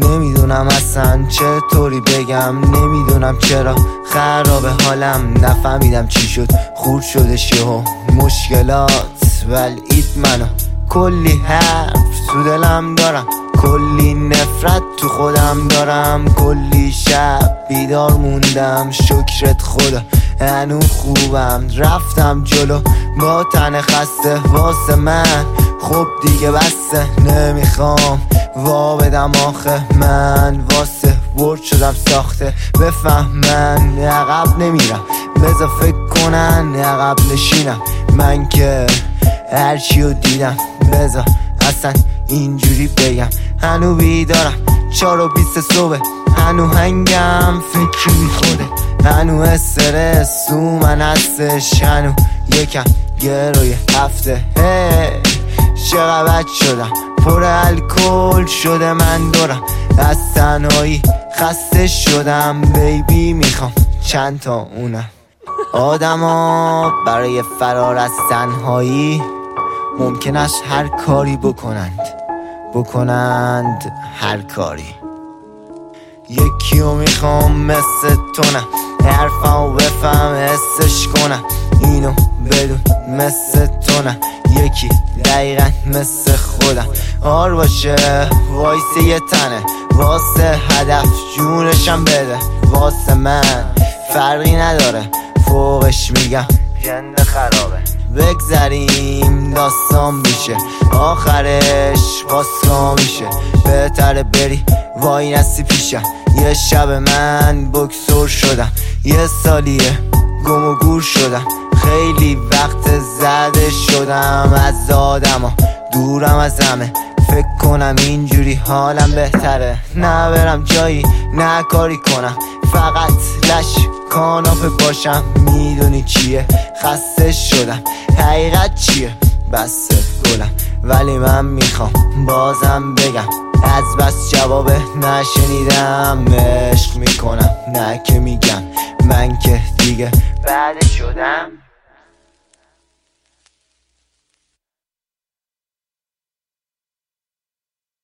نمیدونم اصلا چطوری بگم، نمیدونم چرا خراب حالم، نفهمیدم چی شد خورد شده شه مشکلات ولید منو. کلی حرف تو دلم دارم، کلی نفرت تو خودم دارم، کلی شب بیدار موندم شکرت خدا هنو خوبم. رفتم جلو با تن خسته واسه من، خب دیگه بسته نمیخوام وا بدم آخه من واسه برد شدم ساخته. بفهمن عقب نمیرم بذار فکر کنن عقب نشینم، من که هرچیو دیدم بذار اصلا اینجوری بگم. هنو بیدارم 4:20 صبح، هنو هنگم فکر بی خوده، هنو استرس تو من هستش، هنو یکم گروی هفته. چقدر بد شدم پر الکل شده من دورم، از تنهایی خسته شدم بیبی میخوام چند تا اونم. آدما برای فرار از تنهایی ممکن است هر کاری بکنند هر کاری. یکیو میخوام مثل تو نه، حرفمو بفهم حسش کنم، اینو بدون مثل تو نه، یکی دقیقا مثل خودم. آر باشه وایسه یه تنه واسه هدف جونشم بده، واسه من فرقی نداره فوقش میگم جنده خرابه. بگذریم داستان بیشه آخرش باسا میشه، بهتره بری وای نستی پیشم. یه شب من بکسور شدم، یه سالیه گم و گور شدم، خیلی وقت زده شدم از آدما، دورم از همه. فکر کنم اینجوری حالم بهتره، نه برم جایی نه کاری کنم، فقط لش کاناپه باشم. میدونی چیه خسته شدم، حقیقت چیه بسته گلم، ولی من میخوام بازم بگم از بس جواب نشنیدم. عشق میکنم نه که میگم